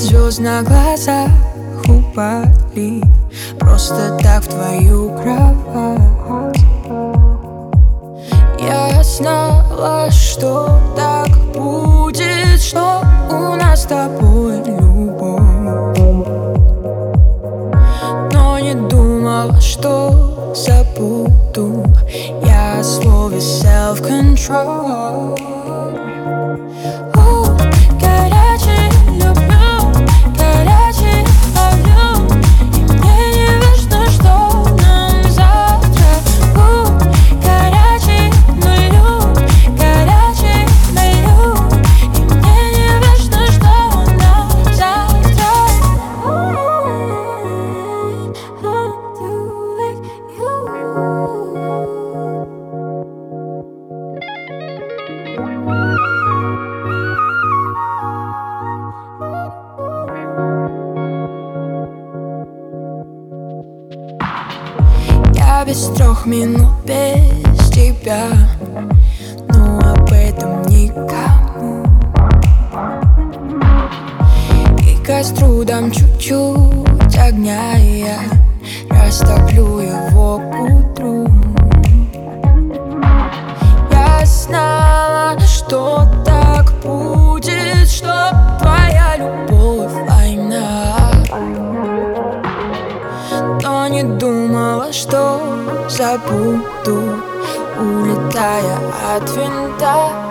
звезд на глазах упали просто так в твою кровать. Я знала, что так будет, что у нас с тобой любовь, но не думала, что забуду я о слове self-control. Я без 3 минут без тебя, но об этом никому. И костру дам чуть-чуть огня, и я растоплю его к утру. Я знала, что так будет, что твоя любовь война, но не думала, что забуду, улетая от винта.